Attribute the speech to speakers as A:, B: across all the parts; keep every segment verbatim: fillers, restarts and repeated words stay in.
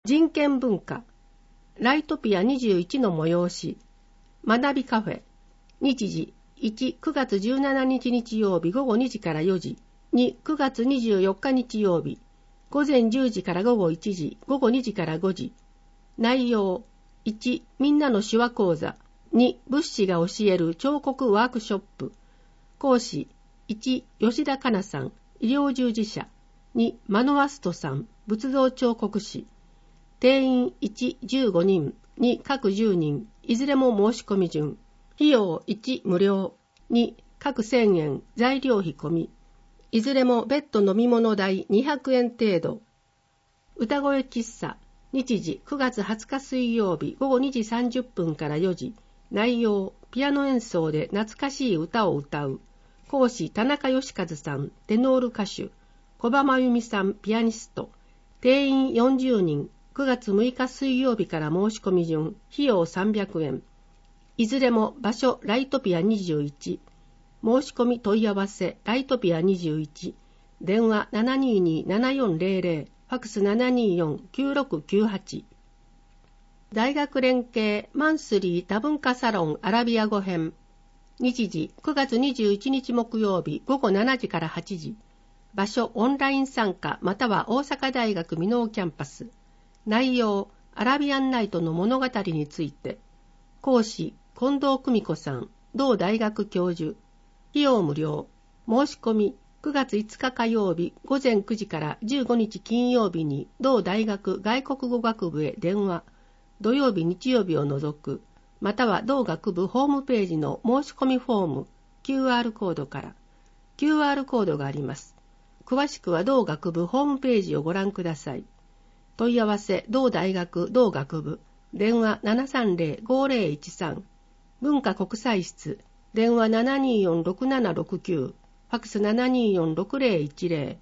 A: 人権文化、ライトピアにじゅういちの催し、学びカフェ、日時いち、くがつじゅうしちにち日曜日午後にじからよじ、に、くがつにじゅうよっか日曜日、午前じゅうじから午後いちじ、午後にじからごじ。内容、いち、みんなの手話講座、に、仏師が教える彫刻ワークショップ。講師、いち、吉田香奈さん、医療従事者、に、マノワストさん、仏像彫刻師。定員いち、じゅうごにん、に、各じゅうにん、いずれも申し込み順。費用いち、無料、に、各せんえん、材料費込み。いずれも別途飲み物代にひゃくえん程度。歌声喫茶、日時くがつはつか水曜日午後にじさんじゅっぷんからよじ。内容、ピアノ演奏で懐かしい歌を歌う。講師、田中義和さん、テノール歌手。小葉真由美さん、ピアニスト。定員よんじゅうにん。くがつむいか水曜日から申し込み順。費用さんびゃくえん。いずれも場所、ライトピアにじゅういち。申し込み問い合わせ、ライトピアにじゅういち。電話 ななにーにーななよんぜろぜろ。ファックス ななにーよん きゅうろくきゅうはち。大学連携マンスリー多文化サロンアラビア語編。日時くがつにじゅういちにち木曜日午後しちじからはちじ。場所オンライン参加または大阪大学箕面キャンパス。内容アラビアンナイトの物語について。講師近藤久美子さん、同大学教授。費用無料。申し込みくがついつか火曜日午前くじからじゅうごにち金曜日に同大学外国語学部へ電話。土曜日日曜日を除く。または同学部ホームページの申し込みフォーム キューアール コードから。キューアール コードがあります。詳しくは同学部ホームページをご覧ください。問い合わせ同大学同学部。電話 ななさんぜろ ごぜろいちさん。文化国際室。電話 ななにーよん ろくななろくきゅう。ファックス ななにーよん ろくぜろいちぜろ。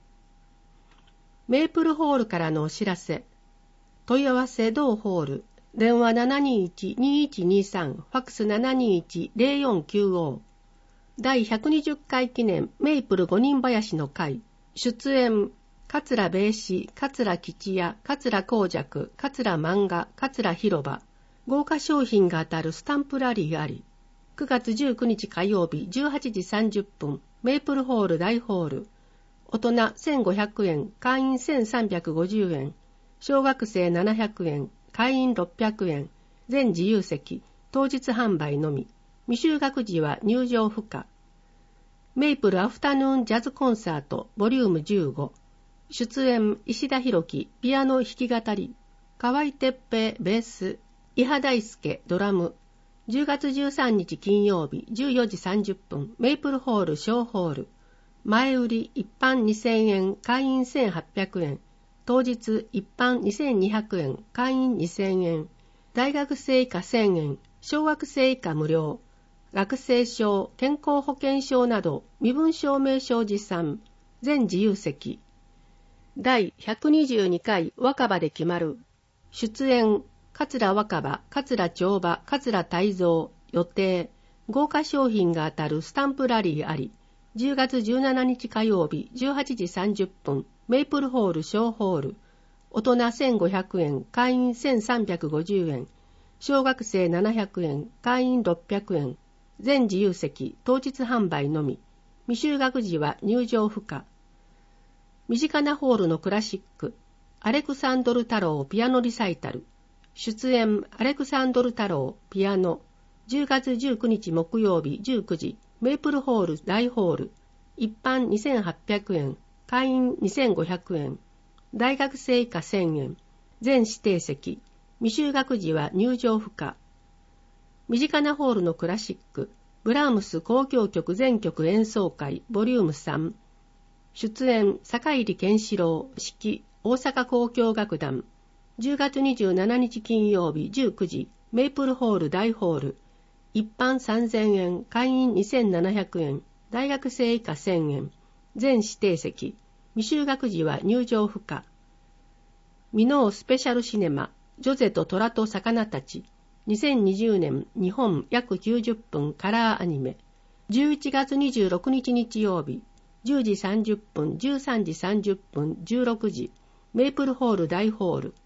A: メープルホールからのお知らせ。問い合わせ同ホール。電話 ななにーいち にーいちにーさん。ファックス ななにーいち ぜろよんきゅうご。第ひゃくにじゅっかい記念メイプル五人林の会。出演、桂米子、桂吉也、桂光尺、桂漫画、桂広場。豪華商品が当たるスタンプラリーあり。くがつじゅうくにち火曜日じゅうはちじさんじゅっぷん、メイプルホール大ホール。大人せんごひゃくえん、会員せんさんびゃくごじゅうえん。小学生ななひゃくえん、会員ろっぴゃくえん。全自由席、当日販売のみ。未就学時は入場不可。メイプルアフタヌーンジャズコンサートボリュームじゅうご。出演石田博樹ピアノ弾き語り。河合哲平ベース。伊波大輔ドラム。じゅうがつじゅうさんにち金曜日じゅうよじさんじゅっぷんメイプルホール小ホール。前売り一般にせんえん、会員せんはっぴゃくえん。当日一般にせんにひゃくえん、会員にせんえん。大学生以下せんえん、小学生以下無料。学生証、健康保険証など身分証明書持参。全自由席。第ひゃくにじゅうにかい若葉で決まる。出演、桂若葉、桂長葉、桂泰造。予定。豪華商品が当たるスタンプラリーあり。じゅうがつじゅうしちにち火曜日じゅうはちじさんじゅっぷん。メイプルホール小ホール。大人せんごひゃくえん、会員せんさんびゃくごじゅうえん。小学生ななひゃくえん、会員ろっぴゃくえん。全自由席、当日販売のみ。未就学時は入場不可。身近なホールのクラシック。アレクサンドル太郎ピアノリサイタル。出演、アレクサンドル太郎ピアノ。じゅうがつじゅうくにち木曜日じゅうくじ。メイプルホール大ホール。一般にせんはっぴゃくえん。会員にせんごひゃくえん。大学生以下せんえん。全指定席。未就学時は入場不可。身近なホールのクラシック。ブラームス交響曲全曲演奏会ボリュームさん。出演、坂入健志郎指揮、大阪交響楽団。じゅうがつにじゅうしちにち金曜日じゅうくじ。メイプルホール大ホール。一般さんぜんえん、会員にせんななひゃくえん。大学生以下せんえん。全指定席。未就学時は入場不可。ミノースペシャルシネマ、ジョゼと虎と魚たち。にせんにじゅうねん日本約きゅうじゅっぷんカラーアニメ。じゅういちがつにじゅうろくにち日曜日。じゅうじさんじゅっぷん、じゅうさんじさんじゅっぷん、じゅうろくじ。メイプルホール大ホール。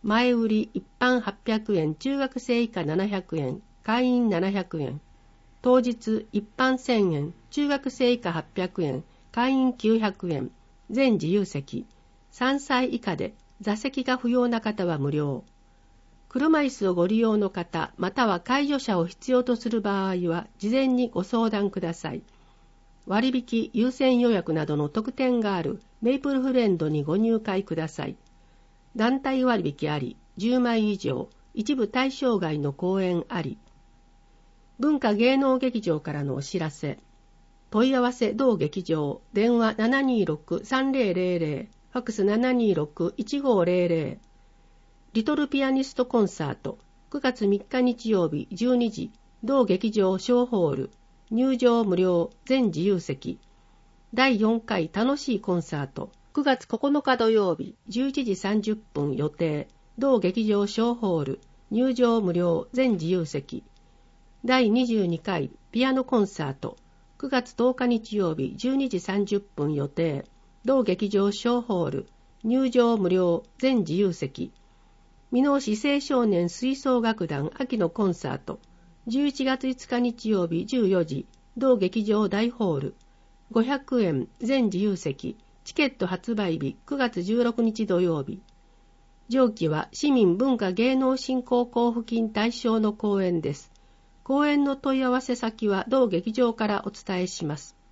A: 前売り一般はっぴゃくえん、中学生以下ななひゃくえん、会員ななひゃくえん。当日一般せんえん、中学生以下はっぴゃくえん、会員きゅうひゃくえん。全自由席。さんさい以下で座席が不要な方は無料。車椅子をご利用の方、または介助者を必要とする場合は、事前にご相談ください。割引、優先予約などの特典があるメイプルフレンドにご入会ください。団体割引あり、じゅうまい以上、一部対象外の公演あり。文化芸能劇場からのお知らせ。問い合わせ同劇場、電話 ななにーろく さんぜろぜろぜろ、ファックス ななにーろく いちごぜろぜろ。リトルピアニストコンサート、くがつみっか日曜日じゅうにじ、同劇場小ホール、入場無料、全自由席。だいよんかい楽しいコンサート、くがつここのか土曜日じゅういちじさんじゅっぷん予定、同劇場小ホール、入場無料、全自由席。だいにじゅうにかいピアノコンサート、くがつとおか日曜日じゅうにじさんじゅっぷん予定、同劇場小ホール、入場無料、全自由席。箕面市青少年吹奏楽団秋のコンサート、じゅういちがついつか日曜日じゅうよじ、同劇場大ホール、ごひゃくえん、全自由席。チケット発売日くがつじゅうろくにち土曜日。上記は市民文化芸能振興交付金対象の公演です。公演の問い合わせ先は同劇場からお伝えします。